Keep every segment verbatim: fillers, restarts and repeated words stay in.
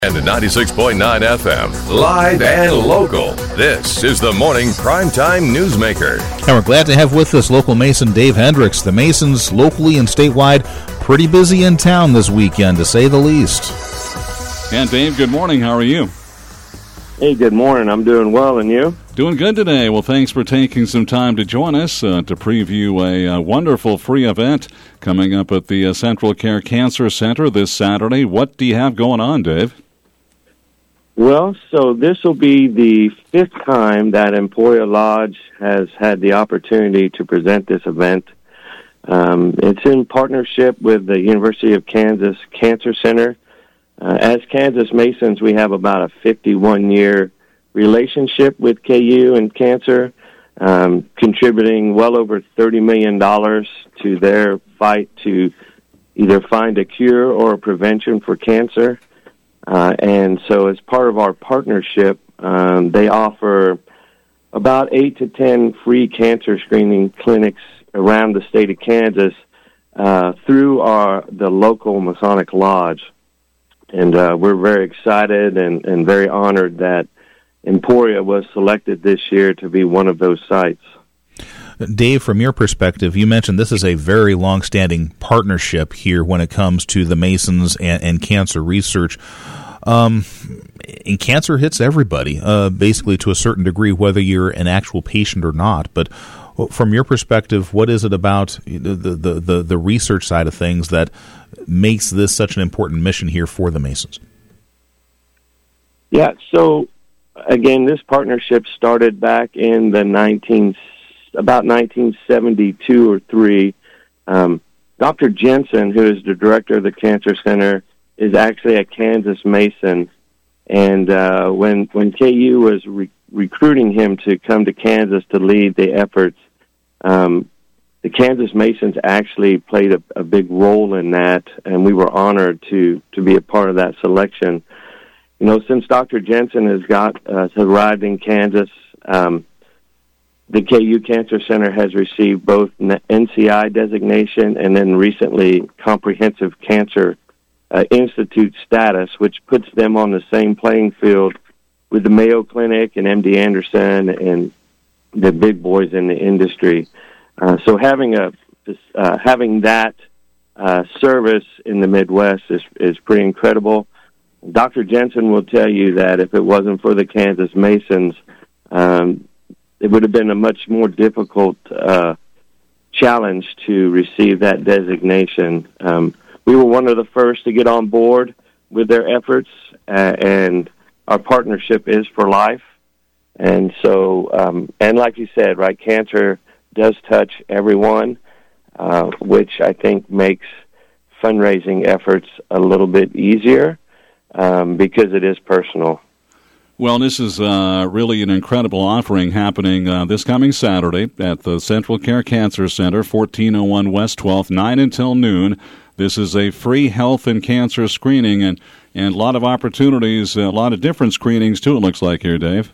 And the ninety-six point nine F M, live and local. This is the Morning Primetime Newsmaker. And we're glad to have with us local Mason Dave Hendricks. The Masons, locally and statewide, pretty busy in town this weekend, to say the least. And Dave, good morning. How are you? Hey, good morning. I'm doing well, and you? Doing good today. Well, thanks for taking some time to join us uh, to preview a, a wonderful free event coming up at the uh, Central Care Cancer Center this Saturday. What do you have going on, Dave? Well, so this will be the fifth time that Emporia Lodge has had the opportunity to present this event. Um, it's in partnership with the University of Kansas Cancer Center. Uh, as Kansas Masons, we have about a fifty-one-year relationship with K U and cancer, um, contributing well over thirty million dollars to their fight to either find a cure or a prevention for cancer. Uh, and so as part of our partnership, um, they offer about eight to ten free cancer screening clinics around the state of Kansas uh, through our the local Masonic Lodge. And uh, we're very excited and, and very honored that Emporia was selected this year to be one of those sites. Dave, from your perspective, you mentioned this is a very long-standing partnership here when it comes to the Masons and, and cancer research. Um, and cancer hits everybody, uh, basically to a certain degree, whether you're an actual patient or not. But from your perspective, what is it about the, the, the, the research side of things that makes this such an important mission here for the Masons? Yeah, so again, this partnership started back in the nineteen about nineteen seventy-two or three. Um, Doctor Jensen, who is the director of the Cancer Center, is actually a Kansas Mason. And uh, when when K U was re- recruiting him to come to Kansas to lead the efforts, um, the Kansas Masons actually played a, a big role in that, and we were honored to, to be a part of that selection. You know, since Doctor Jensen has got uh, has arrived in Kansas, um, the K U Cancer Center has received both N C I designation and then recently Comprehensive Cancer uh, Institute status, which puts them on the same playing field with the Mayo Clinic and M D Anderson and the big boys in the industry. Uh, so having a uh, having that uh, service in the Midwest is is pretty incredible. Doctor Jensen will tell you that if it wasn't for the Kansas Masons, um, it would have been a much more difficult uh, challenge to receive that designation. Um, we were one of the first to get on board with their efforts, uh, and our partnership is for life. And so, um, and like you said, right, cancer does touch everyone, uh, which I think makes fundraising efforts a little bit easier um, because it is personal. Well, this is uh, really an incredible offering happening uh, this coming Saturday at the Central Care Cancer Center, fourteen oh one West twelfth, nine until noon. This is a free health and cancer screening, and, and a lot of opportunities, a lot of different screenings, too, it looks like here, Dave.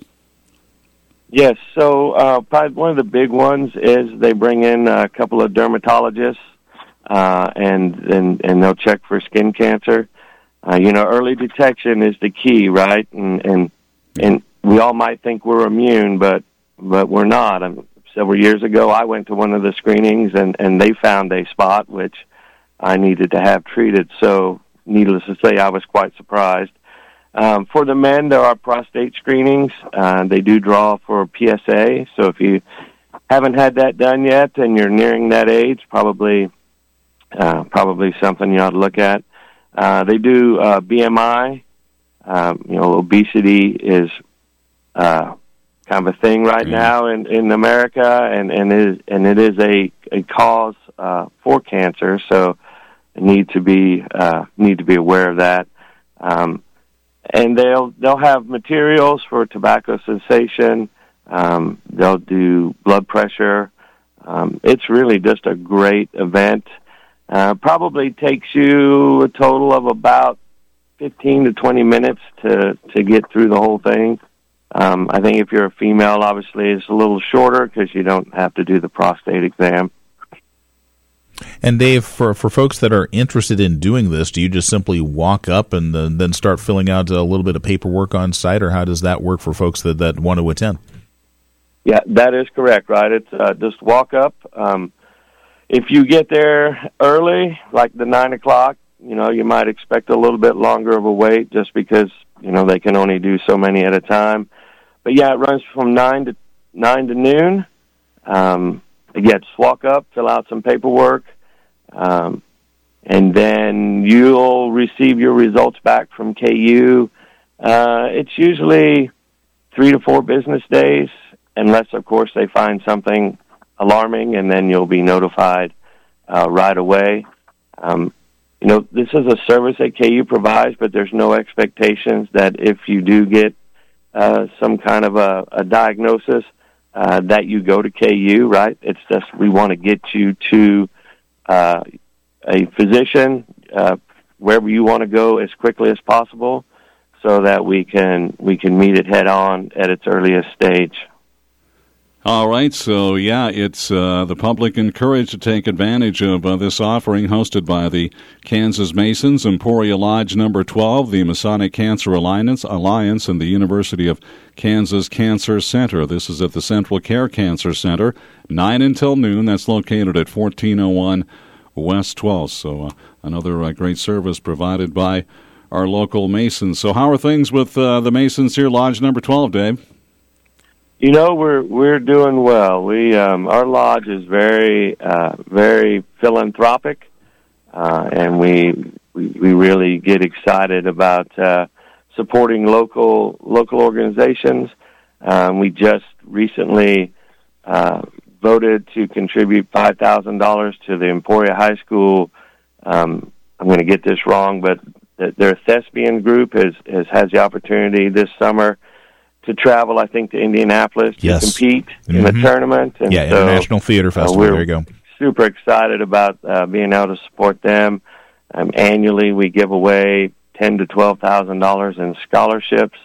Yes, so uh, probably one of the big ones is they bring in a couple of dermatologists, uh, and, and, and they'll check for skin cancer. Uh, you know, early detection is the key, right? And, and And we all might think we're immune, but but we're not. Um, several years ago, I went to one of the screenings, and, and they found a spot which I needed to have treated. So, needless to say, I was quite surprised. Um, for the men, there are prostate screenings. Uh, they do draw for P S A. So, if you haven't had that done yet and you're nearing that age, probably uh, probably something you ought to look at. Uh, they do uh, B M I. Um, you know, obesity is uh, kind of a thing right yeah. now in, in America, and and it is, and it is a, a cause uh, for cancer. So, need to be uh, need to be aware of that. Um, and they'll they'll have materials for tobacco cessation. Um, they'll do blood pressure. Um, it's really just a great event. Uh, probably takes you a total of about fifteen to twenty minutes to, to get through the whole thing. Um, I think if you're a female, obviously it's a little shorter because you don't have to do the prostate exam. And Dave, for for folks that are interested in doing this, do you just simply walk up and then, then start filling out a little bit of paperwork on site, or how does that work for folks that, that want to attend? Yeah, that is correct, right? It's uh, just walk up. Um, if you get there early, like the nine o'clock, you know, you might expect a little bit longer of a wait just because, you know, they can only do so many at a time. But yeah, it runs from nine to nine to noon. Um, again, just walk up, fill out some paperwork, um, and then you'll receive your results back from K U. Uh, it's usually three to four business days, unless, of course, they find something alarming, and then you'll be notified uh, right away. Um, you know, this is a service that K U provides, but there's no expectations that if you do get uh, some kind of a, a diagnosis, uh, that you go to K U, right? It's just we want to get you to uh, a physician uh, wherever you want to go as quickly as possible, so that we can we can meet it head on at its earliest stage. All right, so yeah, it's uh, the public encouraged to take advantage of uh, this offering hosted by the Kansas Masons, Emporia Lodge Number twelve, the Masonic Cancer Alliance, Alliance, and the University of Kansas Cancer Center. This is at the Central Care Cancer Center, nine until noon. That's located at fourteen oh one West twelfth. So uh, another uh, great service provided by our local Masons. So how are things with uh, the Masons here, Lodge Number twelve, Dave? You know, we're we're doing well. We um, our lodge is very uh, very philanthropic, uh, and we, we we really get excited about uh, supporting local local organizations. Um, we just recently uh, voted to contribute five thousand dollars to the Emporia High School. Um, I'm going to get this wrong, but their thespian group has has has the opportunity this summer to travel, I think, to Indianapolis yes. to compete mm-hmm. in the tournament. And yeah, so, International Theater Festival. Uh, there you go. Super excited about uh, being able to support them. Um, annually, we give away ten to twelve thousand dollars in scholarships,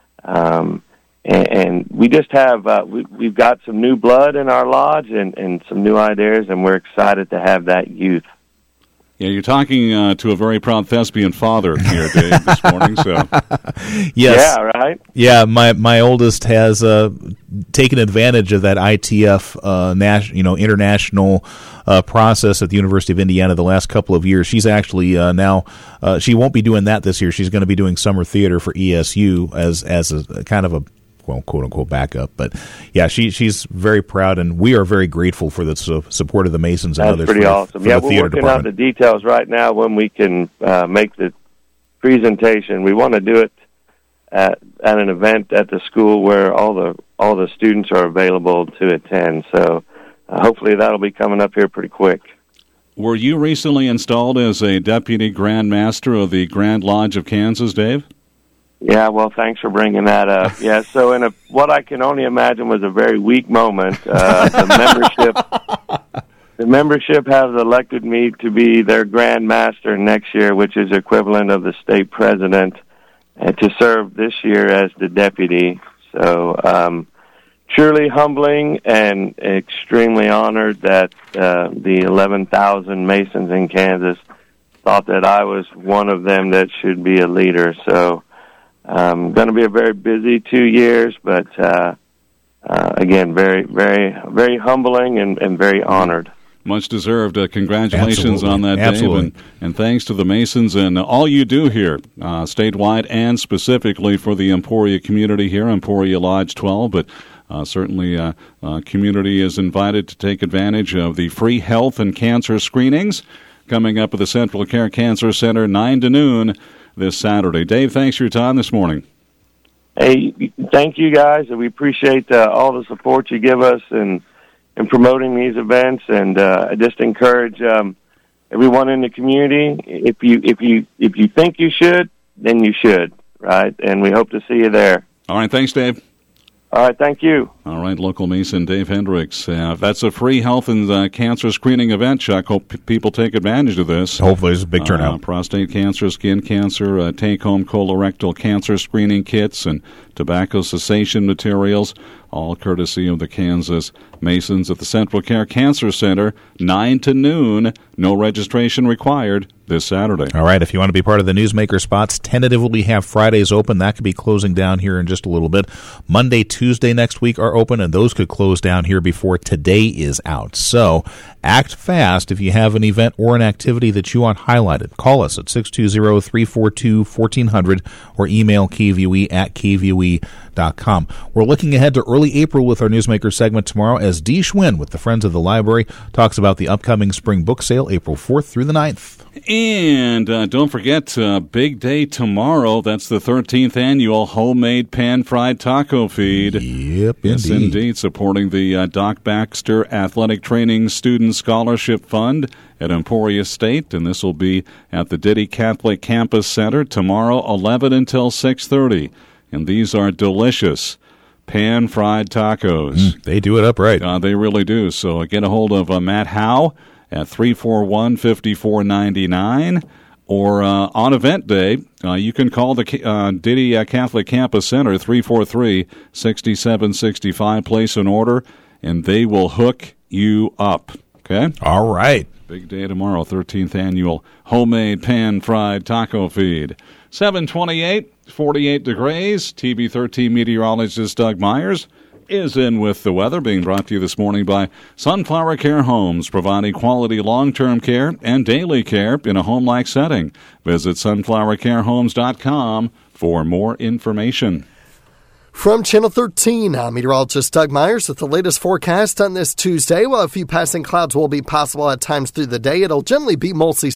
um, and, and we just have uh, we, we've got some new blood in our lodge and, and some new ideas, and we're excited to have that youth. Yeah, you're talking uh, to a very proud thespian father here, Dave, this morning. So, yes, yeah, right. Yeah, my my oldest has uh, taken advantage of that I T F, uh, nas- you know, international uh, process at the University of Indiana the last couple of years. She's actually uh, now uh, she won't be doing that this year. She's going to be doing summer theater for E S U as as a kind of a well, quote unquote backup. But yeah, she she's very proud, and we are very grateful for the su- support of the Masons and That's others. Pretty for, awesome. For yeah, the we're theater working department. out the details right now when we can uh, make the presentation. We want to do it at, at an event at the school where all the all the students are available to attend. So uh, hopefully that'll be coming up here pretty quick. Were you recently installed as a Deputy Grand Master of the Grand Lodge of Kansas, Dave? Yeah, well, thanks for bringing that up. Yeah, so in a, what I can only imagine was a very weak moment, uh, the membership the membership has elected me to be their Grand Master next year, which is equivalent of the state president, and to serve this year as the deputy. So um, truly humbling and extremely honored that uh, the eleven thousand Masons in Kansas thought that I was one of them that should be a leader. So Um, going to be a very busy two years, but uh, uh, again, very, very, very humbling and, and very honored. Much deserved. Uh, congratulations Absolutely. on that, Absolutely. Dave, and, and thanks to the Masons and all you do here, uh, statewide and specifically for the Emporia community here, Emporia Lodge twelve. But uh, certainly, uh, uh, community is invited to take advantage of the free health and cancer screenings coming up at the Central Care Cancer Center, nine to noon. This Saturday. Dave, thanks for your time this morning. Hey, thank you guys. We appreciate uh, all the support you give us in, in promoting these events, and uh, I just encourage um, everyone in the community. If you if you if you think you should, then you should, right? And we hope to see you there. All right, thanks, Dave. All right, thank you. All right, local Mason Dave Hendricks. Uh, that's a free health and uh, cancer screening event, Chuck. Hope p- people take advantage of this. Hopefully it's a big turnout. Uh, prostate cancer, skin cancer, uh, take-home colorectal cancer screening kits, and tobacco cessation materials. all courtesy of the Kansas Masons at the Central Care Cancer Center, nine to noon. No registration required this Saturday. All right, if you want to be part of the Newsmaker spots, tentatively have Fridays open. That could be closing down here in just a little bit. Monday, Tuesday next week are open, and those could close down here before today is out. So act fast if you have an event or an activity that you want highlighted. Call us at six two zero, three four two, one four zero zero or email k v u e at k v u e dot com. We're looking ahead to early April with our Newsmaker segment tomorrow as Dee Schwinn with the Friends of the Library talks about the upcoming spring book sale April fourth through the ninth. And uh, don't forget, uh, big day tomorrow. That's the thirteenth annual Homemade Pan-Fried Taco Feed. Yep, yes, indeed. indeed, supporting the uh, Doc Baxter Athletic Training Student Scholarship Fund at Emporia State. And this will be at the Diddy Catholic Campus Center tomorrow, eleven until six thirty. And these are delicious pan-fried tacos. Mm, they do it up right. Uh, they really do. So uh, get a hold of uh, Matt Howe at three four one, five four nine nine, or uh, on event day, uh, you can call the uh, Diddy uh, Catholic Campus Center, three four three, six seven six five, place an order, and they will hook you up. Okay? All right. Big day tomorrow, thirteenth annual Homemade Pan-Fried Taco Feed. seven twenty-eight, forty-eight degrees. T V thirteen meteorologist Doug Myers is in with the weather, being brought to you this morning by Sunflower Care Homes, providing quality long-term care and daily care in a home-like setting. Visit sunflower care homes dot com for more information. From Channel thirteen, I'm meteorologist Doug Myers with the latest forecast on this Tuesday. Well, a few passing clouds will be possible at times through the day. It'll generally be mostly